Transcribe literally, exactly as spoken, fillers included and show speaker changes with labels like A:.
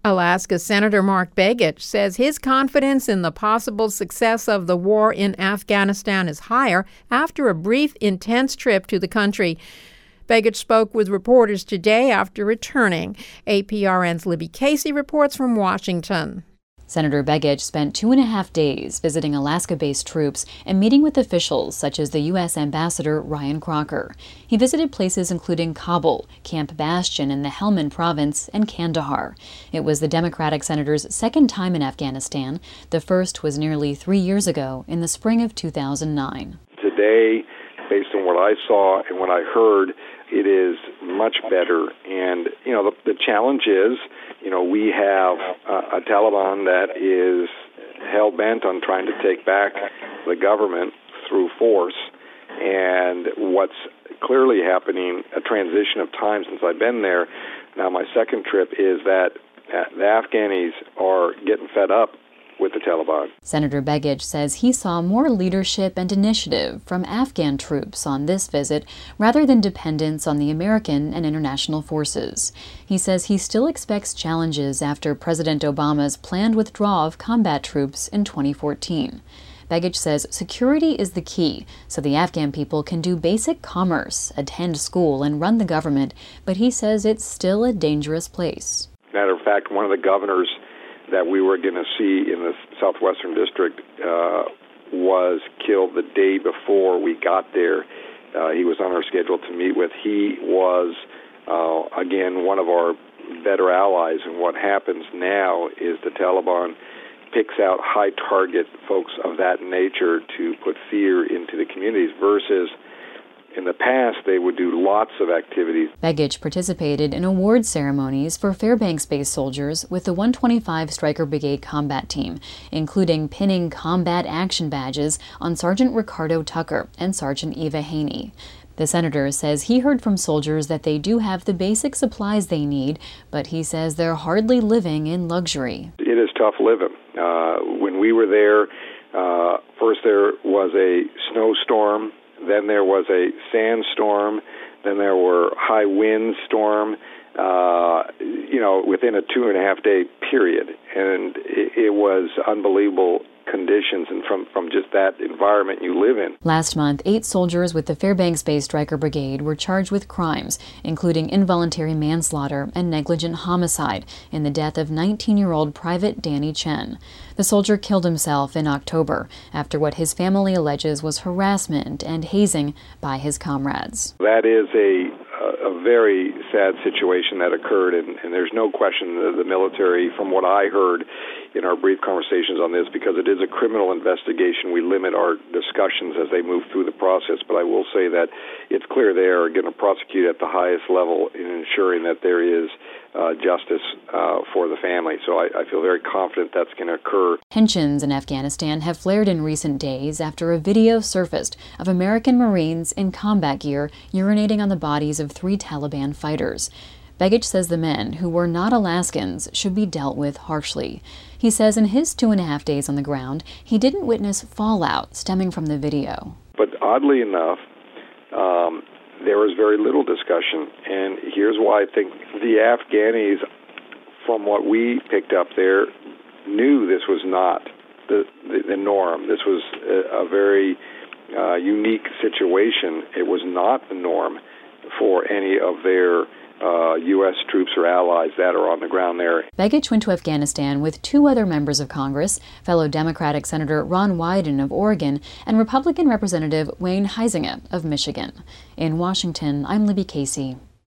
A: Alaska Senator Mark Begich says his confidence in the possible success of the war in Afghanistan is higher after a brief, intense trip to the country. Begich spoke with reporters today after returning. A P R N's Libby Casey reports from Washington.
B: Senator Begich spent two and a half days visiting Alaska-based troops and meeting with officials such as the U S Ambassador Ryan Crocker. He visited places including Kabul, Camp Bastion in the Helmand province, and Kandahar. It was the Democratic senator's second time in Afghanistan. The first was nearly three years ago, in the spring of two thousand nine.
C: Today, based on what I saw and what I heard, it is much better. And, you know, the, the challenge is, you know, we have a, a Taliban that is hell-bent on trying to take back the government through force. And what's clearly happening, a transition of time since I've been there, now my second trip, is that the Afghanis are getting fed up with the Taliban.
B: Senator Begich says he saw more leadership and initiative from Afghan troops on this visit rather than dependence on the American and international forces. He says he still expects challenges after President Obama's planned withdrawal of combat troops in twenty fourteen. Begich says security is the key, so the Afghan people can do basic commerce, attend school, and run the government, but he says it's still a dangerous place.
C: Matter of fact, one of the governors that we were going to see in the Southwestern District uh, was killed the day before we got there. Uh, he was on our schedule to meet with. He was, uh, again, one of our better allies, and what happens now is the Taliban picks out high-target folks of that nature to put fear into the communities versus in the past, they would do lots of activities.
B: Begich participated in award ceremonies for Fairbanks-based soldiers with the one twenty-five Stryker Brigade Combat Team, including pinning combat action badges on Sergeant Ricardo Tucker and Sergeant Eva Haney. The senator says he heard from soldiers that they do have the basic supplies they need, but he says they're hardly living in luxury.
C: It is tough living. Uh, when we were there, uh, first there was a snowstorm. Then there was a sandstorm. Then there were high wind storm, uh, you know, within a two and a half day period. And it, it was unbelievable conditions and from, from just that environment you live in.
B: Last month, eight soldiers with the Fairbanks-based Stryker Brigade were charged with crimes, including involuntary manslaughter and negligent homicide in the death of nineteen-year-old Private Danny Chen. The soldier killed himself in October after what his family alleges was harassment and hazing by his comrades.
C: That is a, a very sad situation that occurred, and, and there's no question that the military, from what I heard in our brief conversations on this, because it is a criminal investigation, we limit our discussions as they move through the process, but I will say that it's clear they are going to prosecute at the highest level in ensuring that there is uh, justice uh, for the family. So I, I feel very confident that's going to occur.
B: Tensions in Afghanistan have flared in recent days after a video surfaced of American Marines in combat gear urinating on the bodies of three Taliban fighters. Begich says the men, who were not Alaskans, should be dealt with harshly. He says in his two and a half days on the ground, he didn't witness fallout stemming from the video.
C: But oddly enough, um, there was very little discussion, and here's why I think the Afghanis, from what we picked up there, knew this was not the, the, the norm. This was a, a very uh, unique situation. It was not the norm for any of their Uh, U S troops or allies that are on the ground there.
B: Begich went to Afghanistan with two other members of Congress, fellow Democratic Senator Ron Wyden of Oregon and Republican Representative Wayne Huizenga of Michigan. In Washington, I'm Libby Casey.